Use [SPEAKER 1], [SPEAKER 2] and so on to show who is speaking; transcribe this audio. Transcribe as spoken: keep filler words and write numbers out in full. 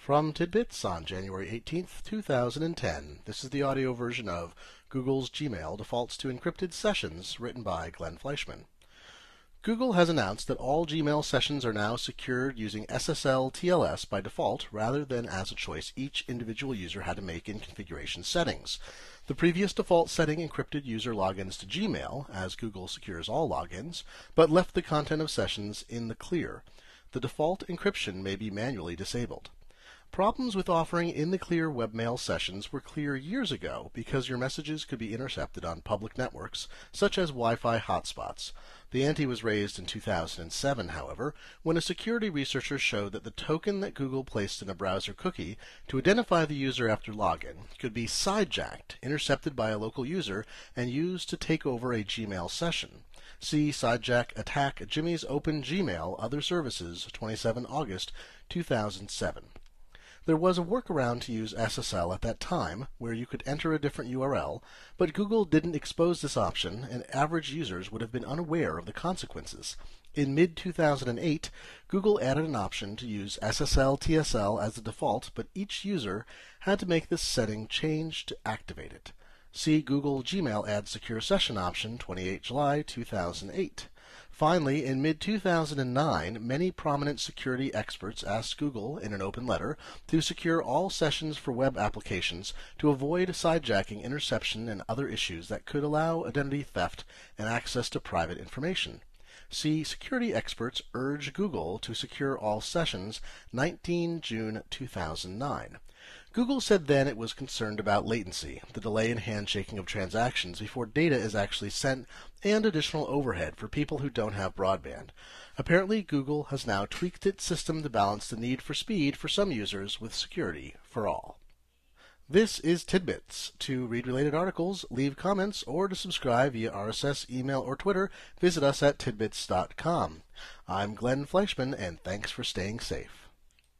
[SPEAKER 1] From Tidbits on January eighteenth, two thousand ten. This is the audio version of Google's Gmail defaults to encrypted sessions, written by Glenn Fleischman. Google has announced that all Gmail sessions are now secured using S S L T L S by default, rather than as a choice each individual user had to make in configuration settings. The previous default setting encrypted user logins to Gmail, as Google secures all logins, but left the content of sessions in the clear. The default encryption may be manually disabled. Problems with offering in the clear webmail sessions were clear years ago because your messages could be intercepted on public networks, such as Wi-Fi hotspots. The ante was raised in two thousand seven, however, when a security researcher showed that the token that Google placed in a browser cookie to identify the user after login could be sidejacked, intercepted by a local user, and used to take over a Gmail session. See Sidejack Attack Jimmy's Open Gmail Other Services, twenty-seventh of August, two thousand seven. There was a workaround to use S S L at that time, where you could enter a different U R L, but Google didn't expose this option, and average users would have been unaware of the consequences. In mid two thousand eight, Google added an option to use S S L T S L as the default, but each user had to make this setting change to activate it. See Google Gmail Add Secure Session option, twenty-eighth of July, two thousand eight. Finally, in mid two thousand nine, many prominent security experts asked Google, in an open letter, to secure all sessions for web applications to avoid sidejacking, interception, and other issues that could allow identity theft and access to private information. See Security Experts Urge Google to Secure All Sessions, nineteenth of June, two thousand nine. Google said then it was concerned about latency, the delay in handshaking of transactions before data is actually sent, and additional overhead for people who don't have broadband. Apparently, Google has now tweaked its system to balance the need for speed for some users with security for all. This is Tidbits. To read related articles, leave comments, or to subscribe via R S S, email, or Twitter, visit us at tidbits dot com. I'm Glenn Fleischman, and thanks for staying safe.